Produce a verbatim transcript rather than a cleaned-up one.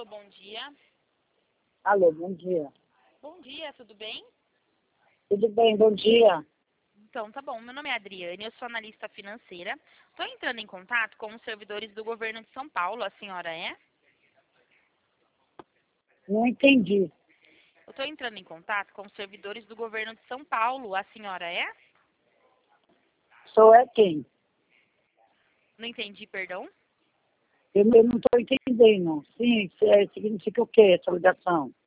bom dia. Alô, bom dia. Bom dia, tudo bem? Tudo bem, bom dia. Então, tá bom. Meu nome é Adriane, eu sou analista financeira. Estou entrando em contato com os servidores do governo de São Paulo. A senhora é? Não entendi. Eu estou entrando em contato com os servidores do governo de São Paulo. A senhora é? Sou é quem? Não entendi, perdão. Eu, eu não estou entendendo. Sim, é, significa o quê essa ligação?